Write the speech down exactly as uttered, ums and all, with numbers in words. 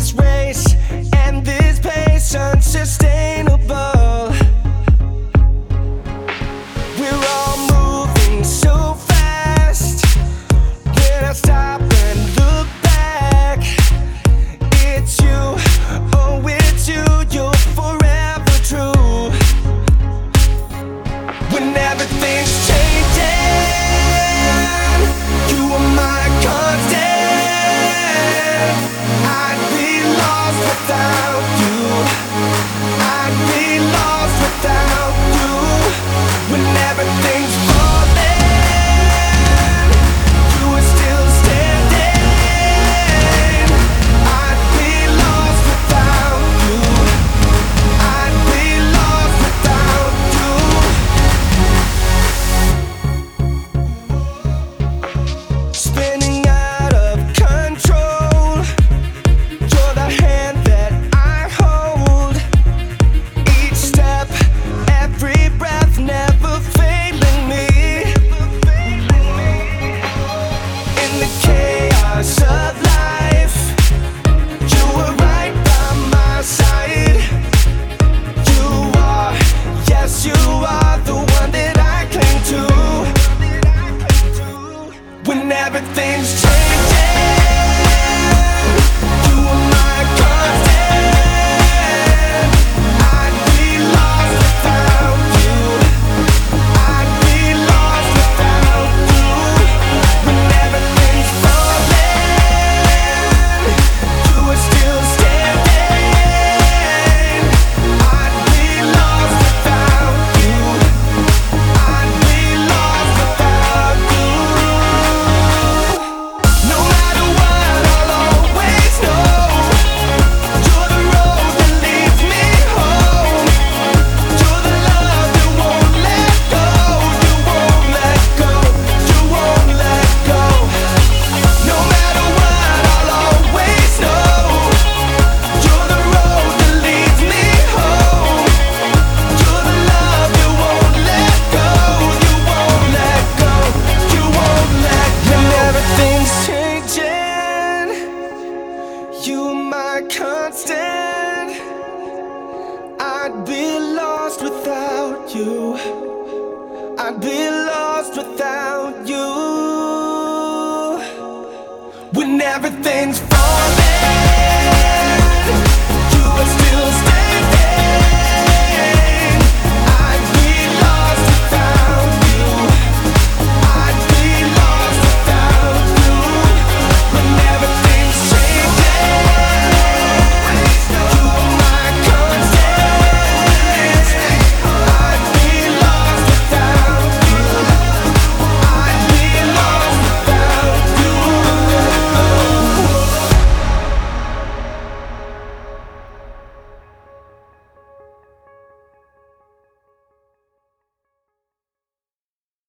this race and this pace unsustainable. We're all moving so fast. When I stop and look back, it's you, oh it's you, you're forever true. When everything's changing, you are my constant. I'd be lost without you. I'd be lost without you. When everything's falling, you are still standing. I'd be lost without you. I'd be lost without you. Spinning out of control, you're the hand that I hold. Each step, every breath, never failing me. In the chaos of life, you were right by my side. You are, yes you are the one that I cling to. When everything's changing, you are my constant. I'd be lost without you. I'd be lost without you. When everything's falling, you are still standing. I'd be lost without you. I'd be lost without you. No matter what, I'll always know you're the road that leads me home. You're the love that won't let go. You won't let go. You won't let go. No matter what, I'll always know you're the road that leads me home. You're the love that won't let go. You won't let go. You won't let go. When everything's changing, you my constant. I'd be lost without you. I'd be lost without you. When everything's